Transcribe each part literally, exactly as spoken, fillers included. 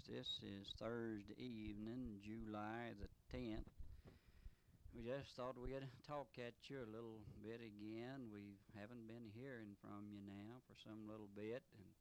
listeners. This is Thursday evening, July the tenth. We just thought we'd talk at you a little bit again. We haven't been hearing from you now for some little bit, and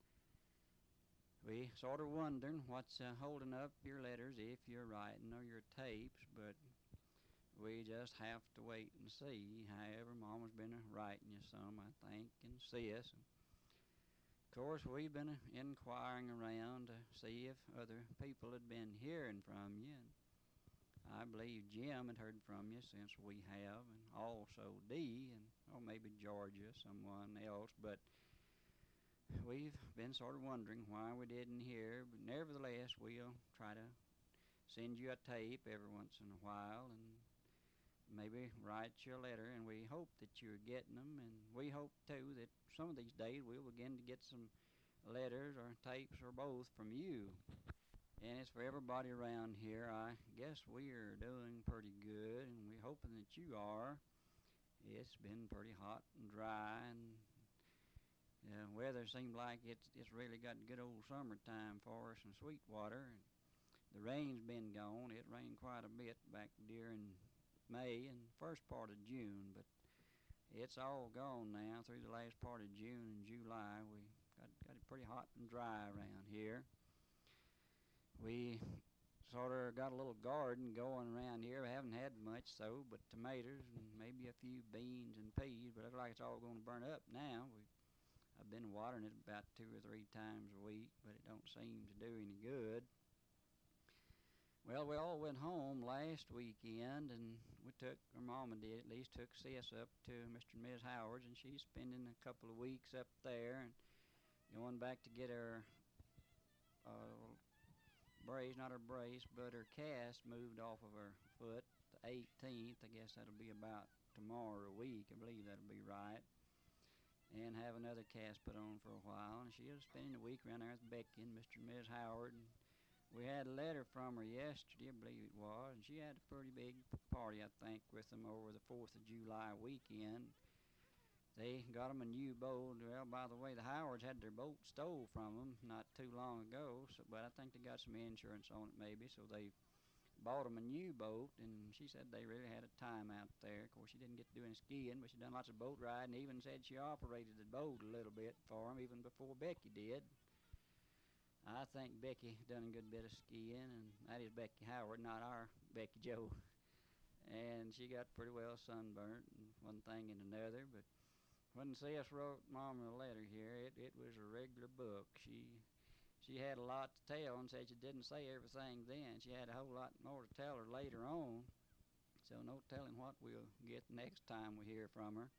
we sort of wondering what's uh, holding up your letters if you're writing or your tapes, but we just have to wait and see. However, Mama's been writing you some, I think, and sis. And of course, we've been inquiring around to see if other people had been hearing from you. And I believe Jim had heard from you since we have, and also Dee, and or maybe Georgia, someone else. But we've been sort of wondering why we didn't hear. But nevertheless, we'll try to send you a tape every once in a while, and maybe write you a letter, and we hope that you're getting them, and we hope too that some of these days we'll begin to get some letters or tapes or both from you. And it's for everybody around here. I guess we are doing pretty good, and we're hoping that you are. It's been pretty hot and dry, and the weather seems like it's it's really got good old summertime for us in Sweetwater. And the rain's been gone. It rained quite a bit back during May and first part of June, but it's all gone now through the last part of June and July. We got, got it pretty hot and dry around here. We sort of got a little garden going around here. We haven't had much so, but tomatoes and maybe a few beans and peas, but it looks like it's all going to burn up now. We I've been watering it about two or three times a week, but it don't seem to do any good. Well, we all went home last weekend, and we took, or Mama did at least, took Sis up to Mister and Miz Howard's, and she's spending a couple of weeks up there and going back to get her uh, brace, not her brace, but her cast moved off of her foot the eighteenth. I guess that'll be about tomorrow a week. I believe that'll be right. And have another cast put on for a while, and she was spending a week around there with Becky and Mister and Miz Howard. And we had a letter from her yesterday, I believe it was, and she had a pretty big party, I think, with them over the fourth of July weekend. They got them a new boat. Well, by the way, the Howards had their boat stole from them not too long ago, so, but I think they got some insurance on it maybe, so they bought them a new boat, and she said they really had a time out there. Of course, she didn't get to do any skiing, but she done lots of boat riding, even said she operated the boat a little bit for them, even before Becky did. I think Becky done a good bit of skiing, and that is Becky Howard, not our Becky Joe. And she got pretty well sunburnt, and one thing and another. But when Sis wrote Mama a letter here, it, it was a regular book. She she had a lot to tell, and said she didn't say everything then. She had a whole lot more to tell her later on. So no telling what we'll get next time we hear from her.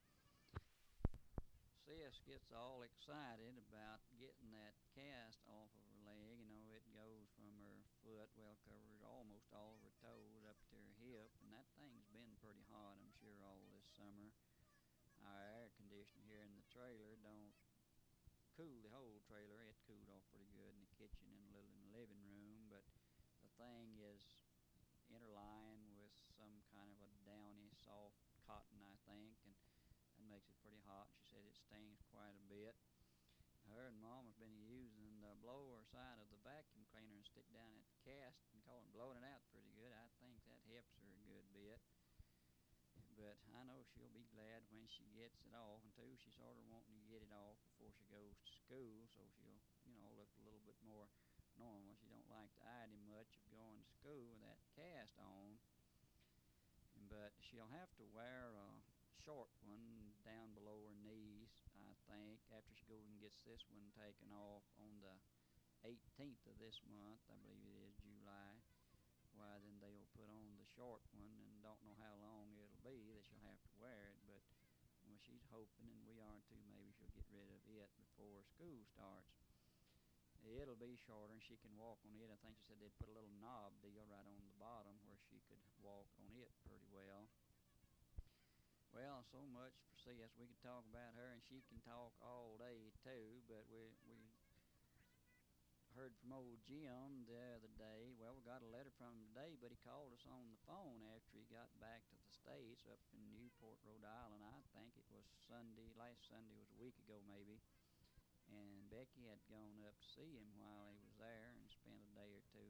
Sis gets all excited about getting that cast off of her leg. You know, it goes from her foot, well covered almost all of her toes up to her hip, and that thing's been pretty hot, I'm sure, all this summer. Our air conditioner here in the trailer don't cool the whole trailer. It cooled off pretty good in the kitchen and a little in the living room, but the thing is interlined with some kind of a downy, soft cotton, I think, and that makes it pretty hot. She said it stings quite a bit. Her and Mama's been using the blower side of the vacuum cleaner and stick down at the cast and call it blowing it out pretty good. I think that helps her a good bit. But I know she'll be glad when she gets it off, and too, she's sort of wanting to get it off before she goes to school, so she'll, you know, look a little bit more normal. She don't like the idea much of going to school with that cast on, but she'll have to wear a short one down below her knees, I think, after she goes and gets this one taken off on the eighteenth of this month, I believe it is, July. Why, then they'll put on the short one, and don't know how long it'll be that she'll have to wear it, but well, she's hoping, and we are too, maybe she'll get rid of it before school starts. It'll be shorter, and she can walk on it. I think she said they'd put a little knob deal right on the bottom where she could walk on it pretty well. Well, so much for Sis. We could talk about her, and she can talk all day too. But we we heard from old Jim the other day. Well, we got a letter from him today, but he called us on the phone after he got back to the States up in Newport, Rhode Island. I think it was Sunday. Last Sunday was a week ago, maybe. And Becky had gone up to see him while he was there and spent a day or two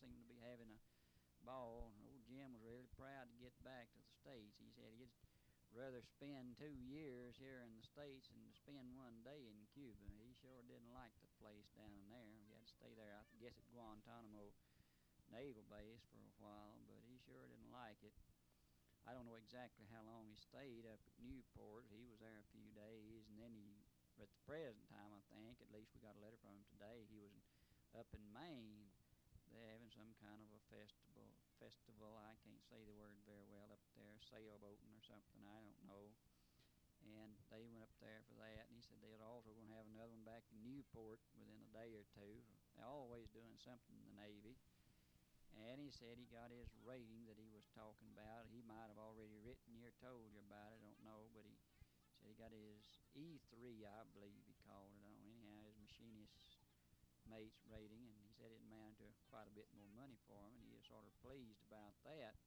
seemed to be having a ball. And old Jim was really proud to get back to the States. He said he'd rather spend two years here in the States than to spend one day in Cuba. He sure didn't like the place down there. He had to stay there, I guess, at Guantanamo Naval Base for a while, but he sure didn't like it. I don't know exactly how long he stayed up at Newport. He was there a few days, and then he, at the present time, I think, at least we got a letter from him today, he was up in Maine. They're having some kind of a festival. Festival, I can't say the word very well up there, sailboating or something, I don't know. And they went up there for that, and he said they're also going to have another one back in Newport within a day or two. They're always doing something in the Navy. And he said he got his rating that he was talking about. He might have already written you or told you about it, I don't know, but he said he got his E three, I believe he called it on. Anyhow, his machinist mate's rating, and he said it amounted to quite a bit more money for him, and he was sort of pleased about that.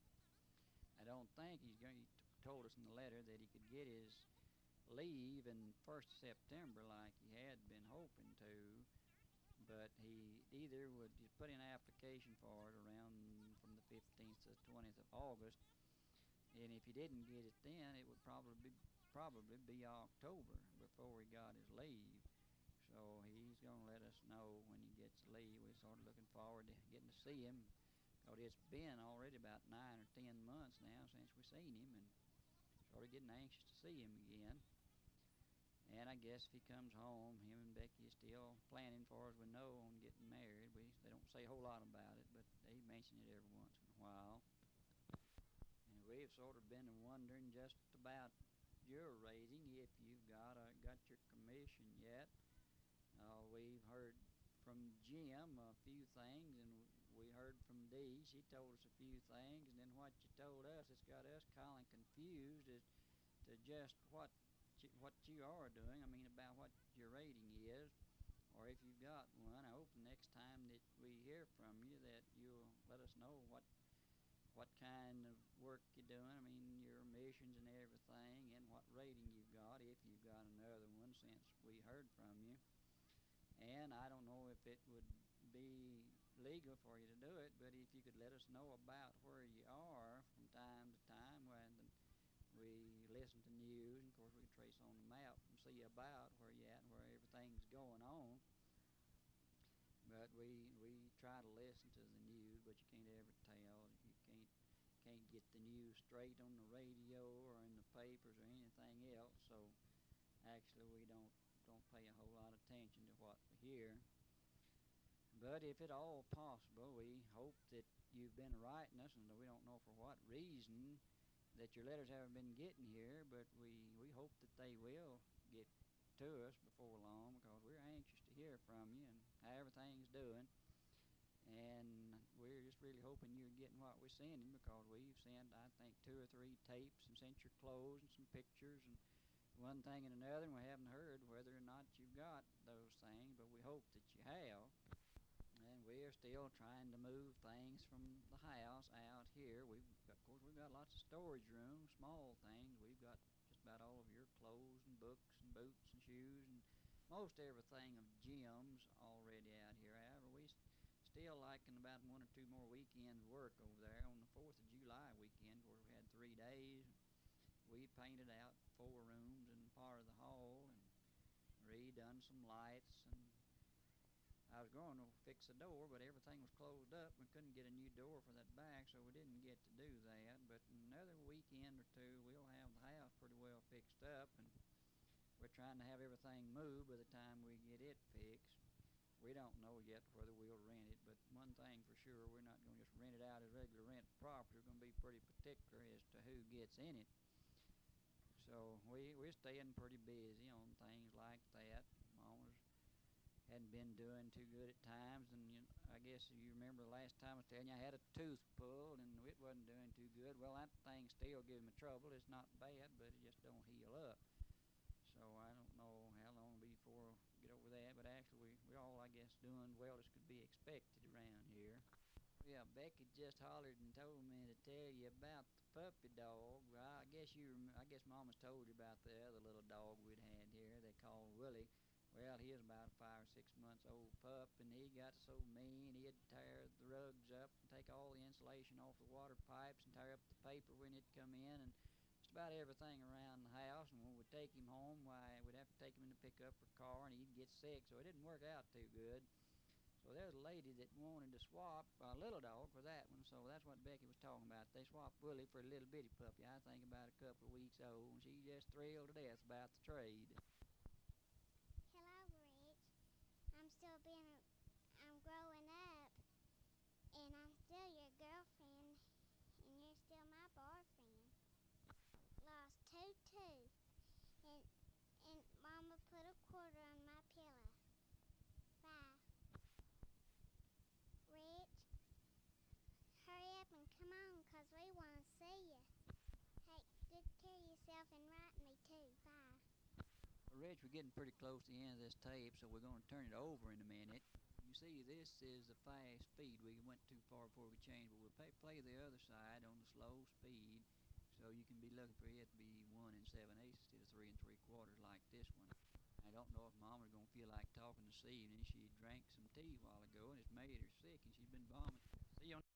I don't think he's going. He t- told us in the letter that he could get his leave in first of September like he had been hoping to, but he either would just put in an application for it around from the fifteenth to the twentieth of August, and if he didn't get it then, it would probably be probably be October before he got his leave. So he's going to let us know when he gets leave. We're sort of looking forward to getting to see him, because it's been already about nine or ten months now since we seen him, and sort of getting anxious to see him again. And I guess if he comes home, him and Becky is still planning, for as we know, on getting married. We they don't say a whole lot about it, but they mention it every once in a while. And we've sort of been wondering just about your rating, if you've got uh, got your commission yet. Uh, we've heard from Jim a few things, and we heard from Dee. She told us a few things, and then what you told us, it's got us kind of confused as to just what you, what you are doing. I mean, about what your rating is, or if you've got one. I hope the next time that we hear from you that you'll let us know what what kind of work you're doing. I mean, your missions and everything, and what rating you've got, if you've got another one since we heard from you. And I don't know if it would be legal for you to do it, but if you could let us know about where you are from time to time when we listen to news, and of course we can trace on the map and see about where you're at and where everything's going on. But we we try to listen to the news, but you can't ever tell. You can't can't get the news straight on the radio or in the papers or anything else. So actually we don't don't pay a whole lot of attention to what we hear. But if at all possible, we hope that you've been writing us, and we don't know for what reason that your letters haven't been getting here, but we, we hope that they will get to us before long, because we're anxious to hear from you and how everything's doing. And we're just really hoping you're getting what we're sending, because we've sent, I think, two or three tapes and sent your clothes and some pictures and one thing and another, and we haven't heard whether or not you've got those things, but we hope that you have. And we're still trying to move things from the house out here. We've got, of course, we've got lots of storage rooms, small things. We've got just about all of your clothes and books and boots and shoes and most everything of Jim's already out here. However, we st- still liking about one or two more weekends work over there. On the fourth of July weekend, where we had three days, we painted out four rooms and part of the hall and redone some lights, and I was going to fix a door, but everything was closed up. We couldn't get a new door for that back, so we didn't get to do that. But another weekend or two, we'll have the house pretty well fixed up, and we're trying to have everything moved by the time we get it fixed. We don't know yet whether we'll rent it, but one thing for sure, we're not going to just rent it out as regular rent property. We're going to be pretty particular as to who gets in it. So we, we're staying pretty busy on things like that. Mama's hadn't been doing too good at times, and you know, I guess you remember the last time I was telling you I had a tooth pulled and it wasn't doing too good. Well, that thing still gives me trouble. It's not bad, but it just don't heal up. So I don't know how long it'll be before we get over that, but actually we, we're all, I guess, doing well as could be expected around here. Yeah, Becky just hollered and told me to tell you about the puppy dog. Well, I guess you, rem- I guess Mama's told you about the other little dog we'd had here. They called Willie. Well, he was about a five or six months old pup, and he got so mean he'd tear the rugs up and take all the insulation off the water pipes and tear up the paper when it come in and just about everything around the house. And when we'd take him home, why, we'd have to take him in the pickup or car, and he'd get sick, so it didn't work out too good. So there was a lady that wanted to swap a little dog for that one, so that's what Becky was talking about. They swapped Willie for a little bitty puppy, I think about a couple of weeks old, and she just thrilled to death about the trade. Hello, Rich. I'm still being, I'm growing up, and I'm still your girlfriend, and you're still my boyfriend. Lost two tooth, and and Mama put a quarter on my pillow. Bye. Rich, hurry up and come on, 'cause we want to see you. Take good care of yourself and write me too. Bye. Well, Rich, we're getting pretty close to the end of this tape, so we're going to turn it over in a minute. You see, this is the fast speed. We went too far before we changed, but we'll play, play the other side on the slow speed, so you can be looking for it to be one and seven eighths instead of three and three quarters like this one. I don't know if Mama's going to feel like talking this evening. She drank some tea a while ago, and it's made her sick, and she's been vomiting. See you on